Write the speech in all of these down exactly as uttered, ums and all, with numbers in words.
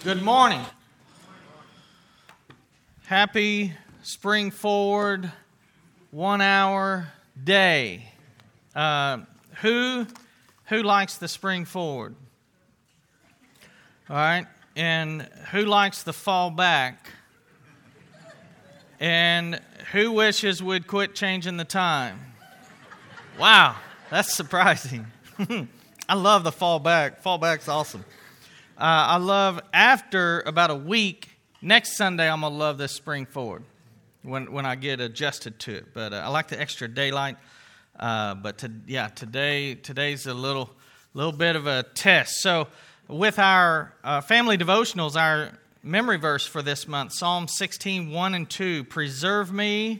Good morning. Happy Spring Forward one hour day. Uh, who who likes the Spring Forward? All right. And who likes the fall back? And who wishes we'd quit changing the time? Wow, that's surprising. I love the fall back. Fall back's awesome. Uh, I love, after about a week, next Sunday I'm going to love this Spring Forward when when I get adjusted to it. But uh, I like the extra daylight. Uh, but to, yeah, today today's a little little bit of a test. So with our uh, family devotionals, our memory verse for this month, Psalm sixteen, one and two, preserve me,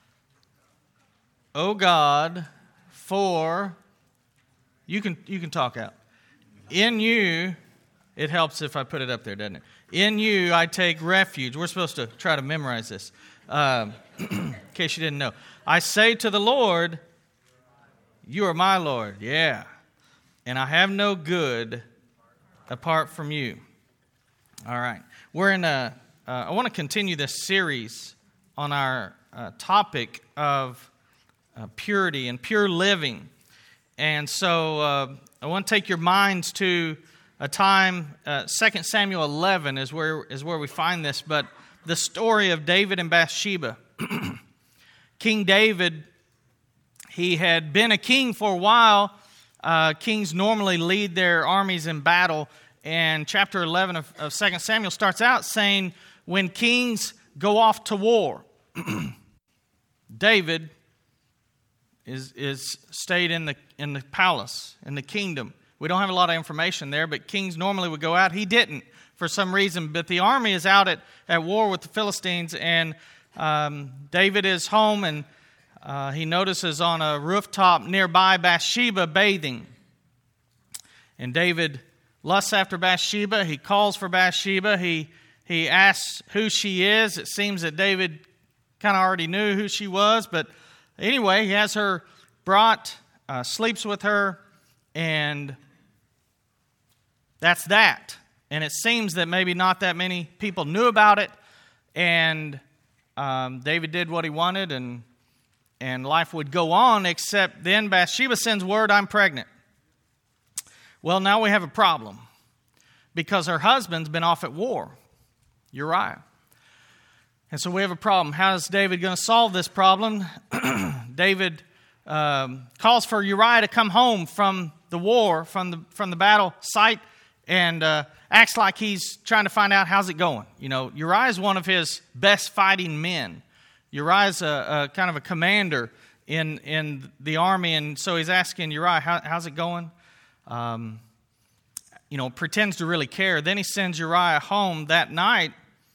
O God, for, you can you can talk out, in you. It helps if I put it up there, doesn't it? In you I take refuge. We're supposed to try to memorize this, um, in case you didn't know. I say to the Lord, you are my Lord. Yeah. And I have no good apart from you. All right. We're in a, uh, I want to continue this series on our uh, topic of uh, purity and pure living. And so uh, I want to take your minds to a time, uh, Second Samuel eleven is where is where we find this, but the story of David and Bathsheba. King David, he had been a king for a while. Uh, kings normally lead their armies in battle, and chapter eleven of, of Second Samuel starts out saying, when kings go off to war, David is is stayed in the in the palace, in the kingdom. We don't have a lot of information there, but kings normally would go out. He didn't for some reason, but the army is out at, at war with the Philistines, and um, David is home, and uh, he notices on a rooftop nearby Bathsheba bathing. And David lusts after Bathsheba. He calls for Bathsheba. He, he asks who she is. It seems that David kind of already knew who she was, but anyway, he has her brought, uh, sleeps with her, and that's that. And it seems that maybe not that many people knew about it. And um, David did what he wanted, and and life would go on, except then Bathsheba sends word, I'm pregnant. Well, now we have a problem, because her husband's been off at war, Uriah. And so we have a problem. How is David going to solve this problem? David um, calls for Uriah to come home from the war, from the from the battle site, and uh, acts like he's trying to find out how's it going. You know, Uriah is one of his best fighting men. Uriah's a, a kind of a commander in in the army, and so he's asking Uriah, How, how's it going? Um, you know, pretends to really care. Then he sends Uriah home that night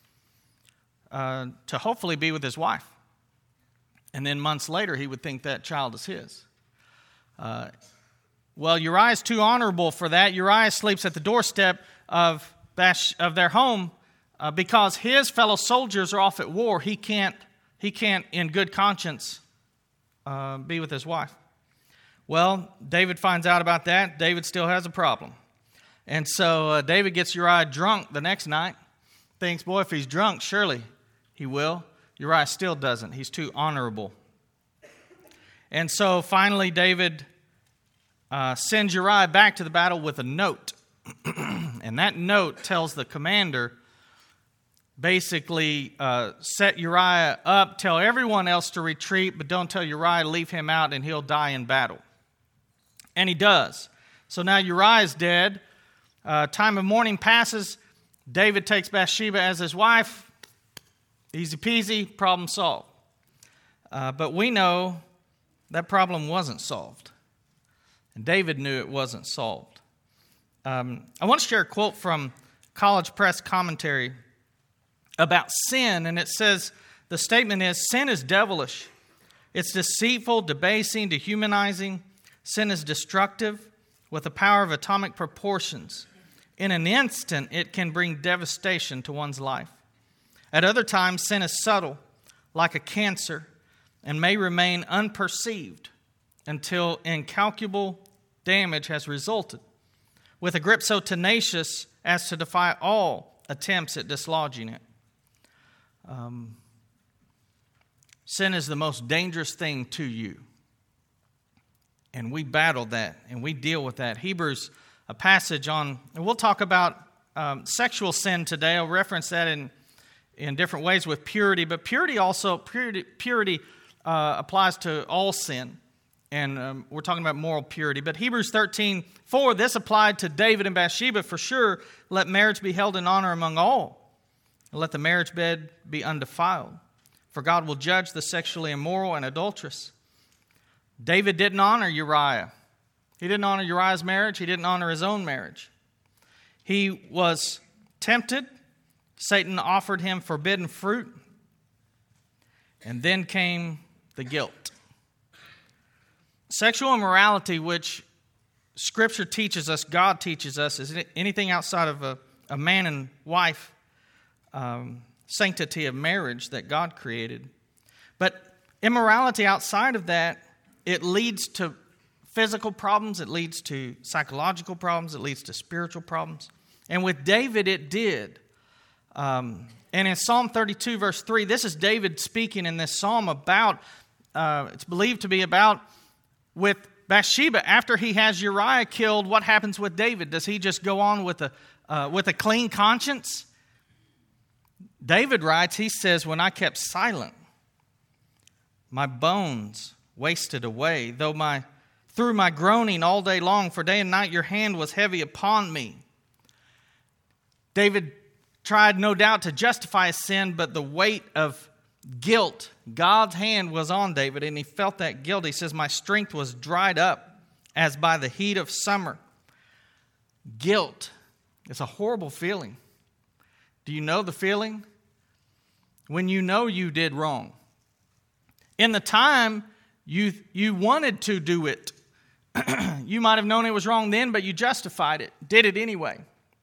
uh, to hopefully be with his wife. And then months later, he would think that child is his. Uh, well, Uriah is too honorable for that. Uriah sleeps at the doorstep of Bash, of their home uh, because his fellow soldiers are off at war. He can't, he can't, in good conscience, uh, be with his wife. Well, David finds out about that. David still has a problem. And so uh, David gets Uriah drunk the next night. Thinks, boy, if he's drunk, surely he will. Uriah still doesn't. He's too honorable. And so finally David uh, sends Uriah back to the battle with a note. And that note tells the commander, basically, uh, set Uriah up, tell everyone else to retreat, but don't tell Uriah, leave him out, and he'll die in battle. And he does. So now Uriah is dead. Uh, time of mourning passes. David takes Bathsheba as his wife. Easy peasy, problem solved. Uh, but we know that problem wasn't solved. And David knew it wasn't solved. Um, I want to share a quote from College Press Commentary about sin, and it says, the statement is, sin is devilish. It's deceitful, debasing, dehumanizing. Sin is destructive with the power of atomic proportions. In an instant, it can bring devastation to one's life. At other times, sin is subtle, like a cancer, and may remain unperceived until incalculable damage has resulted. With a grip so tenacious as to defy all attempts at dislodging it. Um, sin is the most dangerous thing to you. And we battle that, and we deal with that. Hebrews, a passage on, and we'll talk about um, sexual sin today. I'll reference that in, in different ways with purity. But purity also, purity, purity uh, applies to all sin. And um, we're talking about moral purity. But Hebrews thirteen four, this applied to David and Bathsheba for sure. Let marriage be held in honor among all. And let the marriage bed be undefiled. For God will judge the sexually immoral and adulterous. David didn't honor Uriah. He didn't honor Uriah's marriage. He didn't honor his own marriage. He was tempted. Satan offered him forbidden fruit. And then came the guilt. Sexual immorality, which Scripture teaches us, God teaches us, is anything outside of a, a man and wife um, sanctity of marriage that God created. But immorality outside of that, it leads to physical problems, it leads to psychological problems, it leads to spiritual problems. And with David, it did. Um, and in Psalm thirty-two, verse three, this is David speaking in this psalm about, uh, it's believed to be about with Bathsheba. After he has Uriah killed, what happens with David? Does he just go on with a, uh, with a clean conscience? David writes, he says, when I kept silent, my bones wasted away, though my through my groaning all day long, for day and night your hand was heavy upon me. David tried no doubt to justify his sin, but the weight of guilt, God's hand was on David, and he felt that guilt. He says, my strength was dried up as by the heat of summer. Guilt is a horrible feeling. Do you know the feeling? When you know you did wrong. In the time, you, you wanted to do it. You might have known it was wrong then, but you justified it, did it anyway.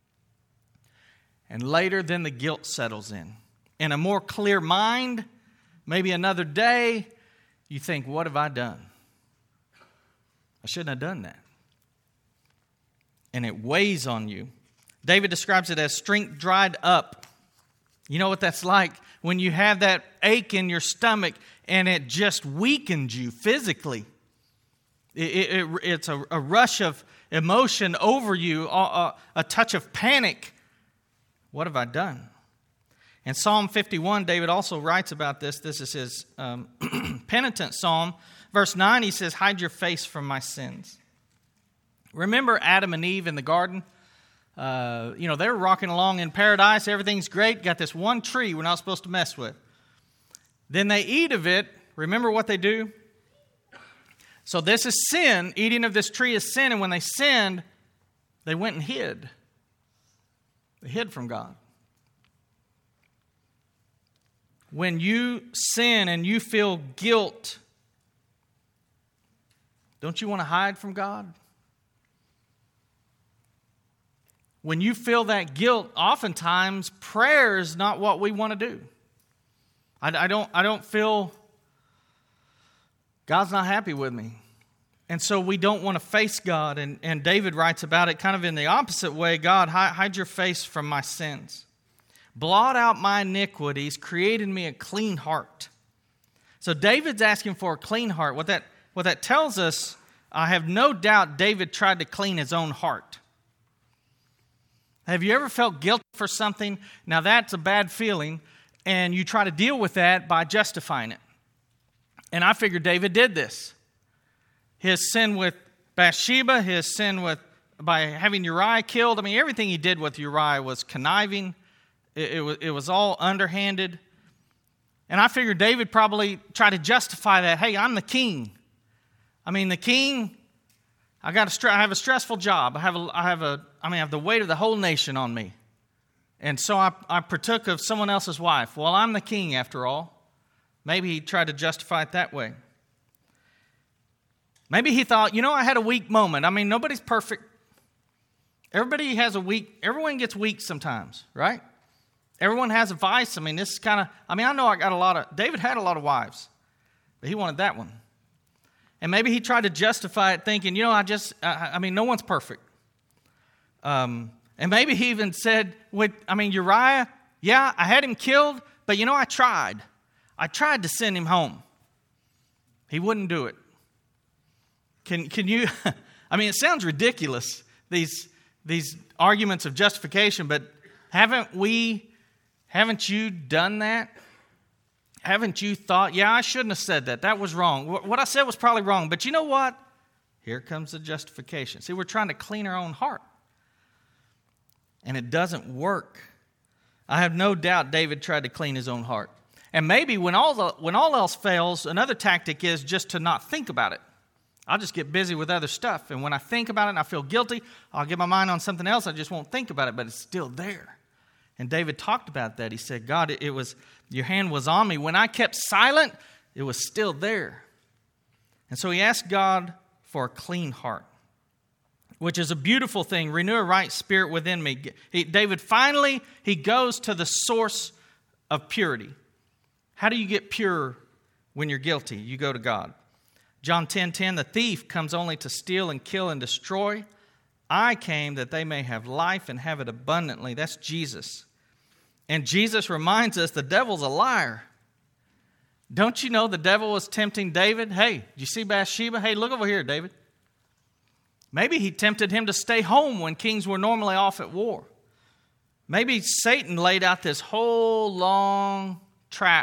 And later, then the guilt settles in. In a more clear mind, maybe another day, you think, what have I done? I shouldn't have done that. And it weighs on you. David describes it as strength dried up. You know what that's like? When you have that ache in your stomach and it just weakens you physically. It, it, it's a, a rush of emotion over you, a, a touch of panic. What have I done? In Psalm fifty-one, David also writes about this. This is his um, penitent psalm. Verse nine, he says, hide your face from my sins. Remember Adam and Eve in the garden? Uh, you know, they're rocking along in paradise. Everything's great. Got this one tree we're not supposed to mess with. Then they eat of it. Remember what they do? So this is sin. Eating of this tree is sin. And when they sinned, they went and hid. They hid from God. When you sin and you feel guilt, don't you want to hide from God? When you feel that guilt, oftentimes prayer is not what we want to do. I, I don't, I don't feel God's not happy with me. And so we don't want to face God. And, and David writes about it kind of in the opposite way. God, hide, hide your face from my sins. Blot out my iniquities, create in me a clean heart. So David's asking for a clean heart. What that, what that tells us, I have no doubt David tried to clean his own heart. Have you ever felt guilty for something? Now that's a bad feeling, and you try to deal with that by justifying it. And I figured David did this. His sin with Bathsheba, his sin with by having Uriah killed. I mean, everything he did with Uriah was conniving. It, it, was, it was all underhanded. And I figured David probably tried to justify that. Hey, I'm the king. I mean, the king, I got a stre- I have a stressful job. I have a, I have a, I mean, I have the weight of the whole nation on me. And so I, I partook of someone else's wife. Well, I'm the king after all. Maybe he tried to justify it that way. Maybe he thought, you know, I had a weak moment. I mean, nobody's perfect. Everybody has a weak, everyone gets weak sometimes, right? Everyone has a vice. I mean, this is kind of, I mean, I know I got a lot of, David had a lot of wives, but he wanted that one. And maybe he tried to justify it thinking, you know, I just, I, I mean, no one's perfect. Um, And maybe he even said, with, I mean, Uriah, yeah, I had him killed, but you know, I tried. I tried to send him home. He wouldn't do it. Can can you, I mean, it sounds ridiculous, these, these arguments of justification, but haven't we, haven't you done that? Haven't you thought, yeah, I shouldn't have said that. That was wrong. What I said was probably wrong. But you know what? Here comes the justification. See, we're trying to clean our own heart. And it doesn't work. I have no doubt David tried to clean his own heart. And maybe when all the, when all else fails, another tactic is just to not think about it. I'll just get busy with other stuff. And when I think about it and I feel guilty, I'll get my mind on something else. I just won't think about it, but it's still there. And David talked about that. He said, God, it, it was, your hand was on me. When I kept silent, it was still there. And so he asked God for a clean heart, which is a beautiful thing. Renew a right spirit within me. He, David finally, he goes to the source of purity. How do you get pure when you're guilty? You go to God. John ten ten, the thief comes only to steal and kill and destroy. I came that they may have life and have it abundantly. That's Jesus. And Jesus reminds us the devil's a liar. Don't you know the devil was tempting David? Hey, did you see Bathsheba? Hey, look over here, David. Maybe he tempted him to stay home when kings were normally off at war. Maybe Satan laid out this whole long trap.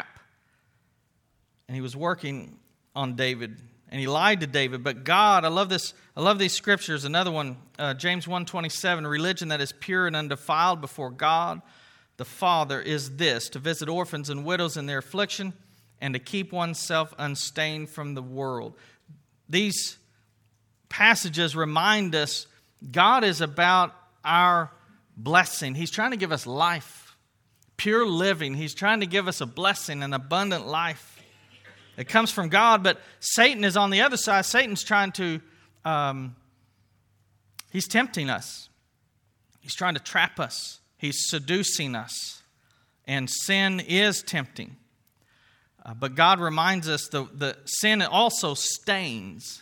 And he was working on David. And he lied to David. But God, I love this. I love these scriptures. Another one, uh, James one twenty-seven, religion that is pure and undefiled before God the Father is this, to visit orphans and widows in their affliction and to keep oneself unstained from the world. These passages remind us God is about our blessing. He's trying to give us life, pure living. He's trying to give us a blessing, an abundant life. It comes from God, but Satan is on the other side. Satan's trying to, um, he's tempting us. He's trying to trap us. He's seducing us. And sin is tempting. Uh, but God reminds us that the sin also stains.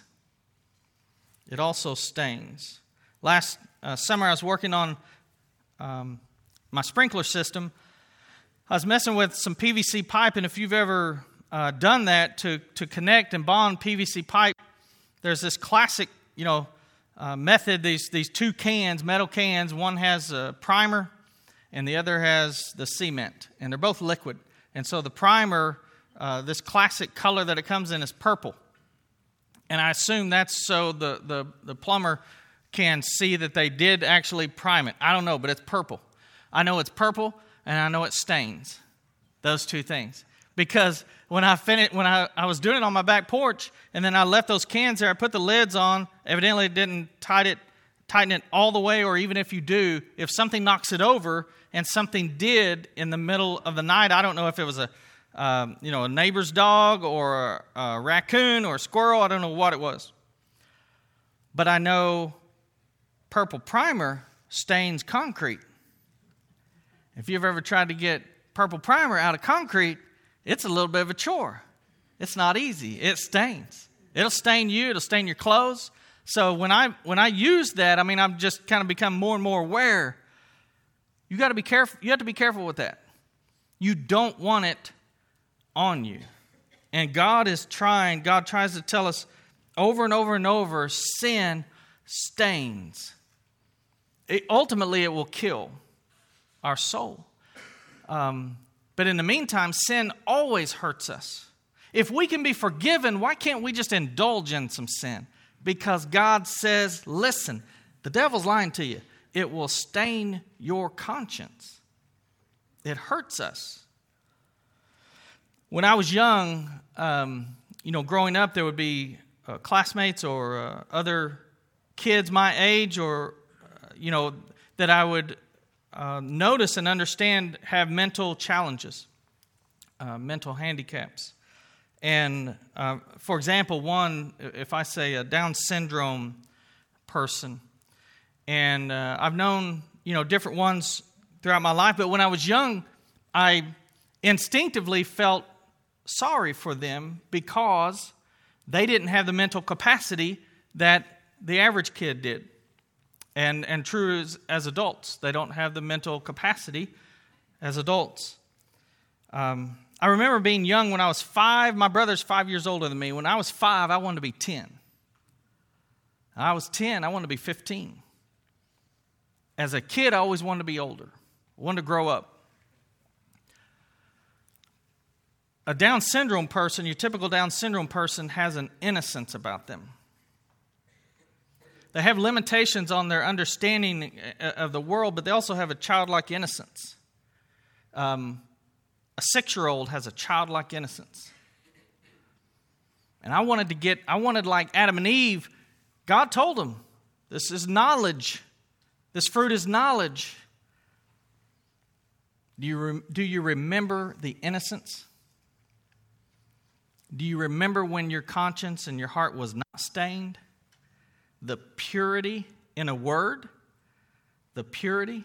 It also stains. Last uh, summer I was working on um, my sprinkler system. I was messing with some P V C pipe, and if you've ever uh, done that to, to connect and bond P V C pipe, there's this classic, you know, uh, method. These these two cans, metal cans. One has a primer, and the other has the cement, and they're both liquid. And so the primer, uh, this classic color that it comes in, is purple. And I assume that's so the, the, the plumber can see that they did actually prime it. I don't know, but it's purple. I know it's purple, and I know it stains. Those two things. Because when I finished, when I, I was doing it on my back porch, and then I left those cans there, I put the lids on. Evidently, it didn't tighten it, tighten it all the way, or even if you do, if something knocks it over, and something did in the middle of the night, I don't know if it was a Um, you know, a neighbor's dog or a, a raccoon or a squirrel. I don't know what it was. But I know purple primer stains concrete. If you've ever tried to get purple primer out of concrete, it's a little bit of a chore. It's not easy. It stains. It'll stain you. It'll stain your clothes. So when I when I use that, I mean, I've just kind of become more and more aware. You got to be careful. You have to be careful with that. You don't want it on you. And God is trying, God tries to tell us over and over and over, sin stains. It, ultimately, it will kill our soul. Um, but in the meantime, sin always hurts us. If we can be forgiven, why can't we just indulge in some sin? Because God says, listen, the devil's lying to you. It will stain your conscience. It hurts us. When I was young, um, you know, growing up, there would be uh, classmates or uh, other kids my age or, uh, you know, that I would uh, notice and understand have mental challenges, uh, mental handicaps. And, uh, for example, one, if I say a Down syndrome person, and uh, I've known, you know, different ones throughout my life, but when I was young, I instinctively felt sorry for them because they didn't have the mental capacity that the average kid did. and, and true as, as adults. They don't have the mental capacity as adults. Um, I remember being young when I was five. My brother's five years older than me. When I was five, I wanted to be ten. I was ten, I wanted to be fifteen. As a kid, I always wanted to be older. I wanted to grow up. A Down syndrome person, your typical Down syndrome person, has an innocence about them. They have limitations on their understanding of the world, but they also have a childlike innocence. Um, a six-year-old has a childlike innocence. And I wanted to get, I wanted like Adam and Eve. God told them, this is knowledge. This fruit is knowledge. Do you, re- do you remember the innocence? Do you remember when your conscience and your heart was not stained? The purity in a word? The purity?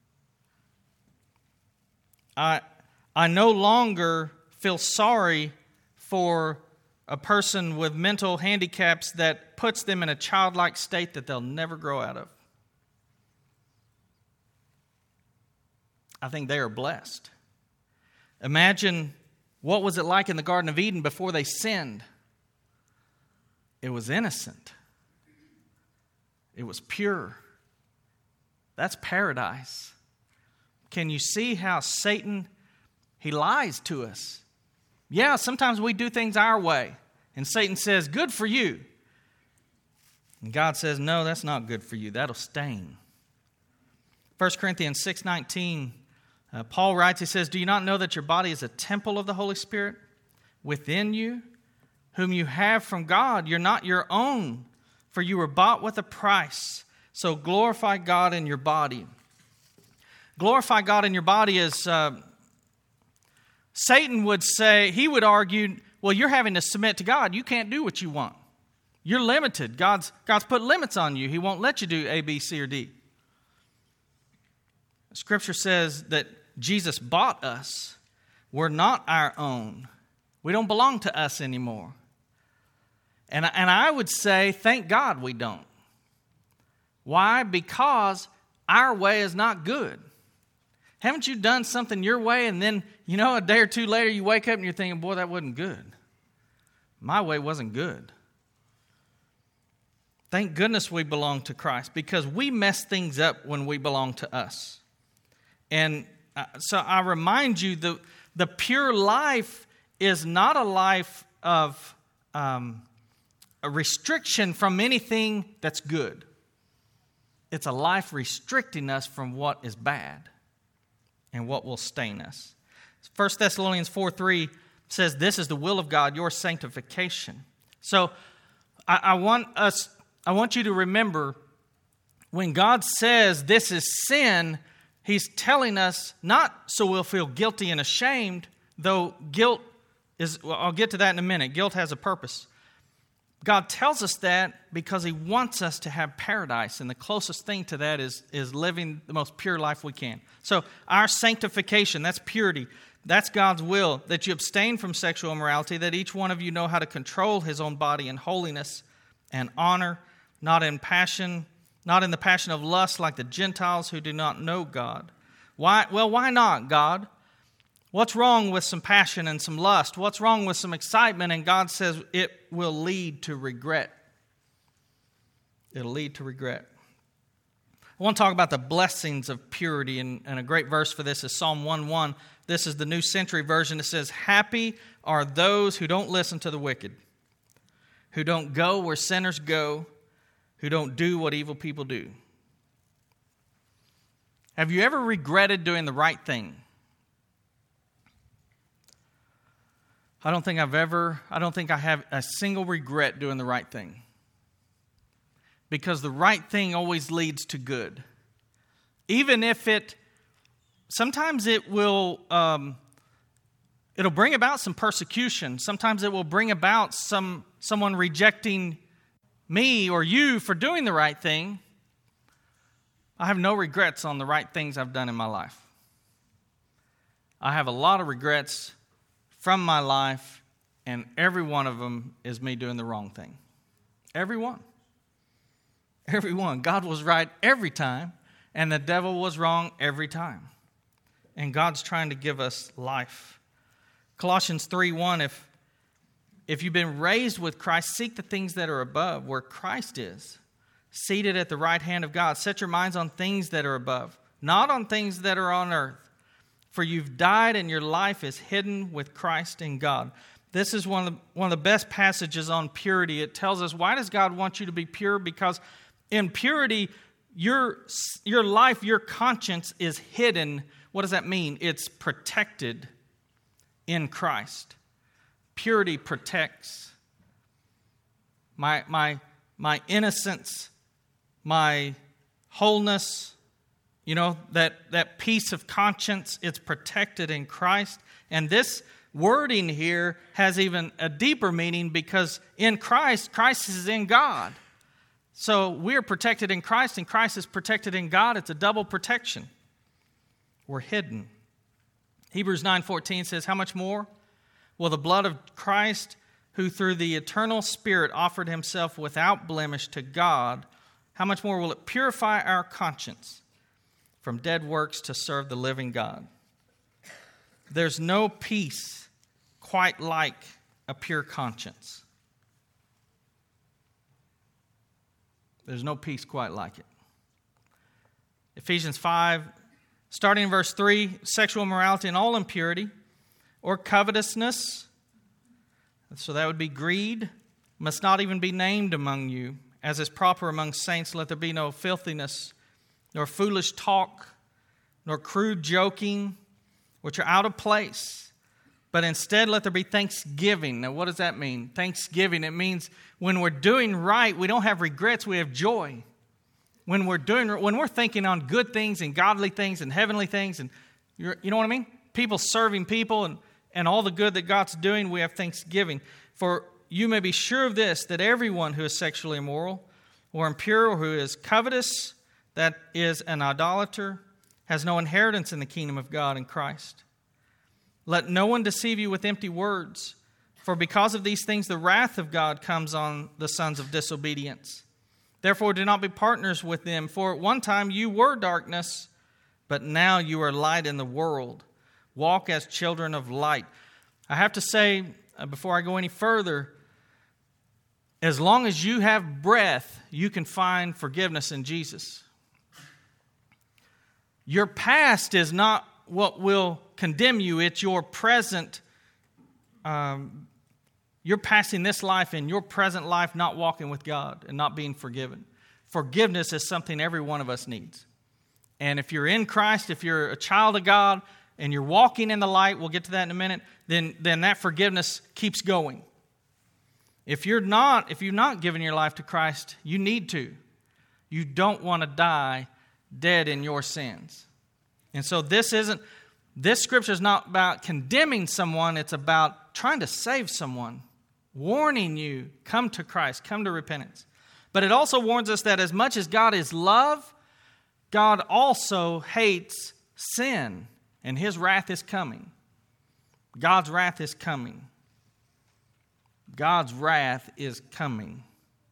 I, I no longer feel sorry for a person with mental handicaps that puts them in a childlike state that they'll never grow out of. I think they are blessed. Imagine what was it like in the Garden of Eden before they sinned. It was innocent. It was pure. That's paradise. Can you see how Satan, he lies to us? Yeah, sometimes we do things our way. And Satan says, good for you. And God says, no, that's not good for you. That'll stain. First Corinthians six nineteen, uh, Paul writes, he says, do you not know that your body is a temple of the Holy Spirit within you, whom you have from God? You're not your own, for you were bought with a price. So glorify God in your body. Glorify God in your body is... Uh, Satan would say, he would argue, well, you're having to submit to God. You can't do what you want. You're limited. God's, God's put limits on you. He won't let you do A, B, C, or D. Scripture says that Jesus bought us. We're not our own. We don't belong to us anymore. And, and I would say, thank God we don't. Why? Because our way is not good. Haven't you done something your way and then, you know, a day or two later you wake up and you're thinking, boy, that wasn't good. My way wasn't good. Thank goodness we belong to Christ because we mess things up when we belong to us. And uh, so I remind you, the, the pure life is not a life of um, a restriction from anything that's good. It's a life restricting us from what is bad and what will stain us. First Thessalonians four three says, this is the will of God, your sanctification. So I, I want us, I want you to remember, when God says this is sin, He's telling us not so we'll feel guilty and ashamed, though guilt is, well, I'll get to that in a minute. Guilt has a purpose. God tells us that because He wants us to have paradise, and the closest thing to that is, is living the most pure life we can. So our sanctification, that's purity. That's God's will, that you abstain from sexual immorality, that each one of you know how to control his own body in holiness and honor, not in passion, not in the passion of lust like the Gentiles who do not know God. Why? Well, why not, God? What's wrong with some passion and some lust? What's wrong with some excitement? And God says it will lead to regret. It'll lead to regret. I want to talk about the blessings of purity, and, and a great verse for this is Psalm one one. This is the New Century Version. It says, happy are those who don't listen to the wicked, who don't go where sinners go, who don't do what evil people do. Have you ever regretted doing the right thing? I don't think I've ever, I don't think I have a single regret doing the right thing. Because the right thing always leads to good. Even if it, sometimes it will, um, it'll bring about some persecution. Sometimes it will bring about some someone rejecting me or you for doing the right thing. I have no regrets on the right things I've done in my life. I have a lot of regrets from my life, and every one of them is me doing the wrong thing. Every one. Every one. God was right every time, and the devil was wrong every time. And God's trying to give us life. Colossians three one, if, if you've been raised with Christ, seek the things that are above, where Christ is, seated at the right hand of God. Set your minds on things that are above, not on things that are on earth. For you've died and your life is hidden with Christ in God. This is one of the, one of the best passages on purity. It tells us, why does God want you to be pure? Because in purity, your, your life, your conscience is hidden. What does that mean? It's protected in Christ. Purity protects. My, my, my innocence, my wholeness, you know, that, that peace of conscience, it's protected in Christ. And this wording here has even a deeper meaning, because in Christ, Christ is in God. So we're protected in Christ, and Christ is protected in God. It's a double protection. We're hidden. Hebrews nine fourteen says, how much more will the blood of Christ, who through the eternal Spirit offered himself without blemish to God, how much more will it purify our conscience from dead works to serve the living God? There's no peace quite like a pure conscience. There's no peace quite like it. Ephesians five, starting in verse three, sexual immorality and all impurity or covetousness, so that would be greed, must not even be named among you, as is proper among saints. Let there be no filthiness, nor foolish talk, nor crude joking, which are out of place. But instead, let there be thanksgiving. Now, what does that mean? Thanksgiving, it means when we're doing right, we don't have regrets, we have joy. When we're doing, when we're thinking on good things and godly things and heavenly things, and you're, you know what I mean? People serving people and, and all the good that God's doing, we have thanksgiving. For you may be sure of this, that everyone who is sexually immoral or impure or who is covetous, that is an idolater, has no inheritance in the kingdom of God in Christ. Let no one deceive you with empty words, for because of these things the wrath of God comes on the sons of disobedience. Therefore do not be partners with them, for at one time you were darkness, but now you are light in the world. Walk as children of light. I have to say, uh, before I go any further, as long as you have breath, you can find forgiveness in Jesus. Your past is not what will condemn you. It's your present. Um, you're passing this life in your present life, not walking with God and not being forgiven. Forgiveness is something every one of us needs. And if you're in Christ, if you're a child of God and you're walking in the light, we'll get to that in a minute, then, then that forgiveness keeps going. If you're not, if you're not giving your life to Christ, you need to. You don't want to die dead in your sins. And so this isn't, this scripture is not about condemning someone, it's about trying to save someone, warning you, come to Christ, come to repentance. But it also warns us that as much as God is love, God also hates sin, and his wrath is coming. God's wrath is coming. God's wrath is coming.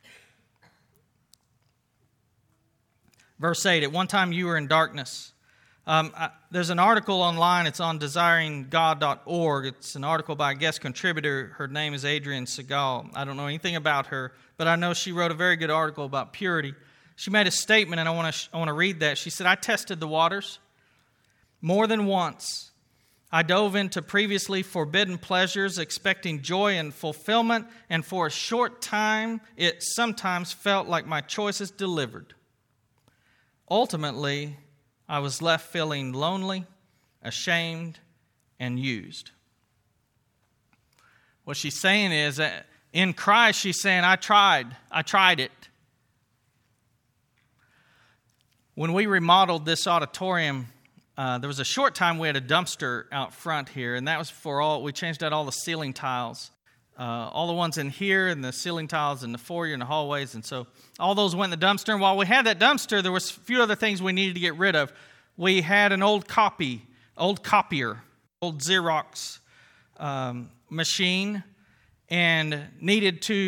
Verse eight, at one time you were in darkness. Um, I, there's an article online, it's on desiring god dot org. It's an article by a guest contributor. Her name is Adrienne Segal. I don't know anything about her, but I know she wrote a very good article about purity. She made a statement, and I want to I want to read that. She said, I tested the waters more than once. I dove into previously forbidden pleasures, expecting joy and fulfillment, and for a short time, it sometimes felt like my choices delivered. Ultimately, I was left feeling lonely, ashamed, and used. What she's saying is that in Christ, she's saying, I tried. I tried it. When we remodeled this auditorium, uh, there was a short time we had a dumpster out front here, and that was for all, we changed out all the ceiling tiles. Uh, all the ones in here and the ceiling tiles in the foyer and the hallways. And so all those went in the dumpster. And while we had that dumpster, there was a few other things we needed to get rid of. We had an old copy, old copier, old Xerox um, machine, and needed to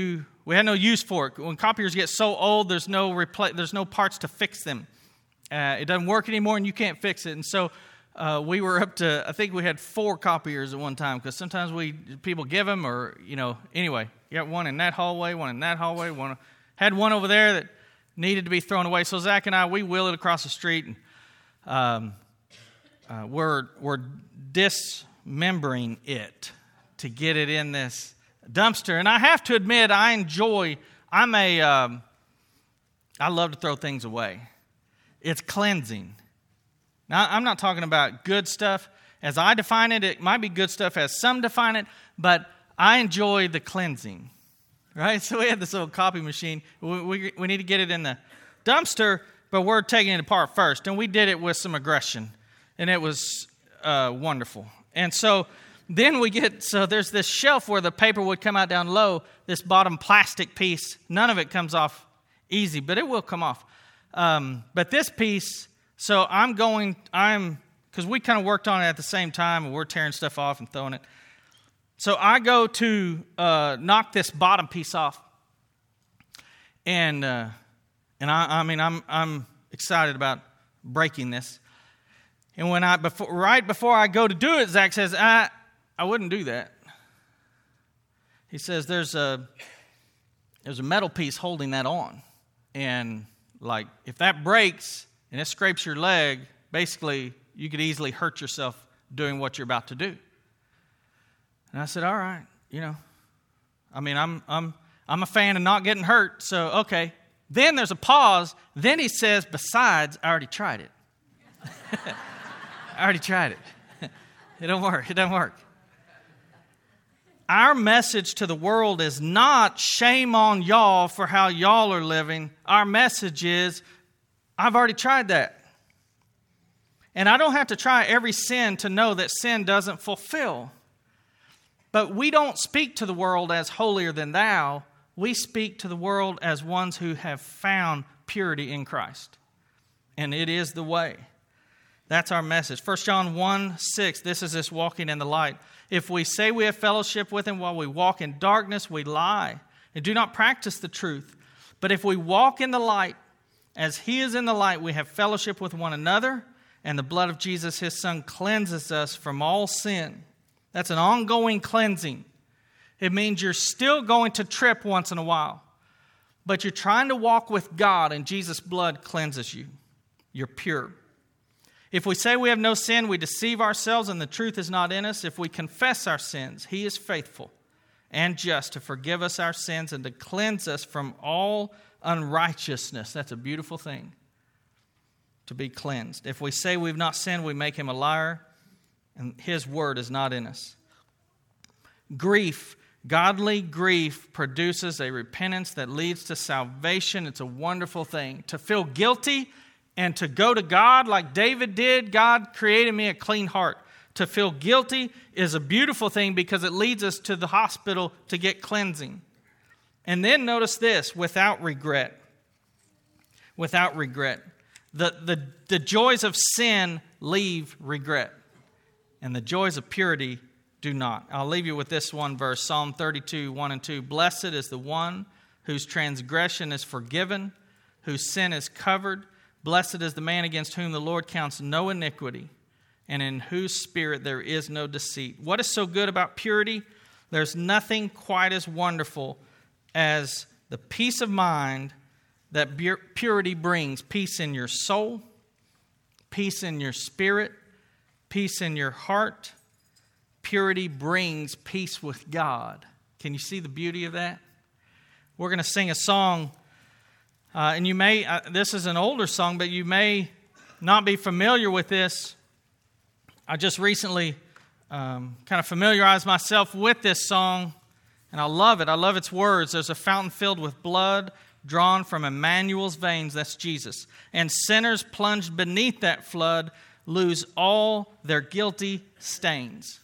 we had no use for it. When copiers get so old, there's no repla- there's no parts to fix them. Uh, it doesn't work anymore, and you can't fix it. And so uh, we were up to, I think we had four copiers at one time, because sometimes we people give them, or, you know, anyway. You got one in that hallway, one in that hallway, one had one over there that needed to be thrown away. So Zach and I, we wheel it across the street, and um, uh, we're, we're dismembering it to get it in this dumpster. And I have to admit, I enjoy, I'm a, um, I love to throw things away. It's cleansing. Now, I'm not talking about good stuff. As I define it, it might be good stuff as some define it, but I enjoy the cleansing, right? So we had this little copy machine. We, we, we need to get it in the dumpster, but we're taking it apart first. And we did it with some aggression, and it was uh, wonderful. And so then we get, so there's this shelf where the paper would come out down low, this bottom plastic piece. None of it comes off easy, but it will come off. Um, but this piece, so I'm going, I'm, because we kind of worked on it at the same time, and we're tearing stuff off and throwing it. So I go to uh, knock this bottom piece off, and uh, and I, I mean I'm I'm excited about breaking this. And when I before right before I go to do it, Zach says, "I I wouldn't do that." He says, "There's a there's a metal piece holding that on, and like if that breaks and it scrapes your leg, basically you could easily hurt yourself doing what you're about to do." And I said, all right, you know, I mean, I'm I'm I'm a fan of not getting hurt, so okay. Then there's a pause. Then he says, besides, I already tried it. I already tried it. It don't work. It doesn't work. Our message to the world is not shame on y'all for how y'all are living. Our message is, I've already tried that. And I don't have to try every sin to know that sin doesn't fulfill. But we don't speak to the world as holier than thou. We speak to the world as ones who have found purity in Christ. And it is the way. That's our message. First John one six, this is this walking in the light. If we say we have fellowship with him while we walk in darkness, we lie and do not practice the truth. But if we walk in the light, as he is in the light, we have fellowship with one another, and the blood of Jesus, his son, cleanses us from all sin. That's an ongoing cleansing. It means you're still going to trip once in a while, but you're trying to walk with God, and Jesus' blood cleanses you. You're pure. If we say we have no sin, we deceive ourselves, and the truth is not in us. If we confess our sins, he is faithful and just to forgive us our sins and to cleanse us from all unrighteousness. That's a beautiful thing, to be cleansed. If we say we've not sinned, we make him a liar, and his word is not in us. Grief, godly grief produces a repentance that leads to salvation. It's a wonderful thing. To feel guilty and to go to God like David did, God created me a clean heart. To feel guilty is a beautiful thing because it leads us to the hospital to get cleansing. And then notice this, without regret. Without regret. The, the, the joys of sin leave regret. And the joys of purity do not. I'll leave you with this one verse, Psalm thirty-two, one and two. Blessed is the one whose transgression is forgiven, whose sin is covered. Blessed is the man against whom the Lord counts no iniquity, and in whose spirit there is no deceit. What is so good about purity? There's nothing quite as wonderful as the peace of mind that purity brings. Peace in your soul, peace in your spirit, peace in your heart. Purity brings peace with God. Can you see the beauty of that? We're going to sing a song, uh, and you may, uh, this is an older song, but you may not be familiar with this. I just recently um, kind of familiarized myself with this song, and I love it. I love its words. There's a fountain filled with blood drawn from Emmanuel's veins, that's Jesus, and sinners plunged beneath that flood lose all their guilty stains.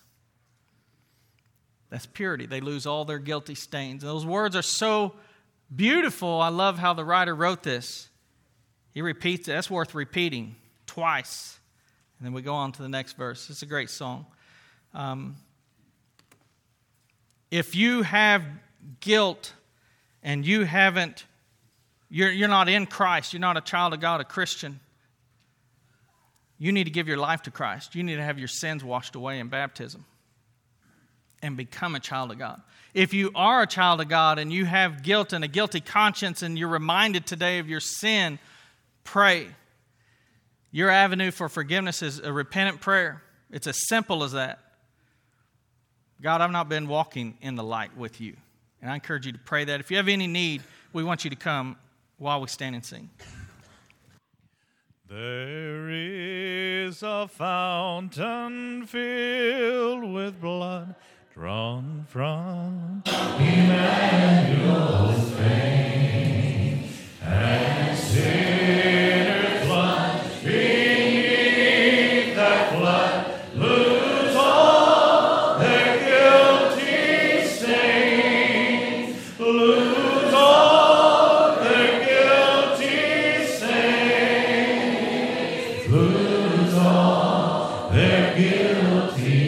That's purity. They lose all their guilty stains. And those words are so beautiful. I love how the writer wrote this. He repeats it. That's worth repeating twice. And then we go on to the next verse. It's a great song. Um, if you have guilt and you haven't, you're, you're not in Christ, you're not a child of God, a Christian, you need to give your life to Christ. You need to have your sins washed away in baptism and become a child of God. If you are a child of God and you have guilt and a guilty conscience and you're reminded today of your sin, pray. Your avenue for forgiveness is a repentant prayer. It's as simple as that. God, I've not been walking in the light with you. And I encourage you to pray that. If you have any need, we want you to come while we stand and sing. There is a fountain filled with blood drawn from Emmanuel's vein, and sinners plunge beneath that flood lose all their guilty stains, lose all their guilty stains, lose all their guilty